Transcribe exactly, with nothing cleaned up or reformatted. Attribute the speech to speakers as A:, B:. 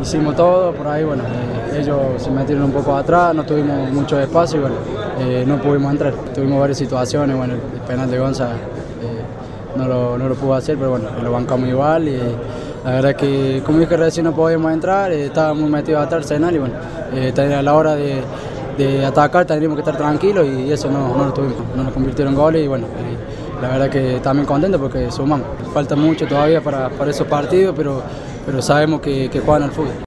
A: hicimos todo, por ahí bueno, eh, ellos se metieron un poco atrás, no tuvimos mucho espacio y bueno, eh, no pudimos entrar. Tuvimos varias situaciones, bueno, el penal de Gonza eh, no, lo, no lo pudo hacer, pero bueno, lo bancamos igual y la verdad que como dije recién no podíamos entrar, eh, estábamos metidos atrás Arsenal y bueno, eh, a la hora de, de atacar tendríamos que estar tranquilos y eso no, no lo tuvimos, no nos convirtieron en goles y bueno, eh, la verdad que también contento porque sumamos. Falta mucho todavía para, para esos partidos, pero, pero sabemos que, que juegan al fútbol.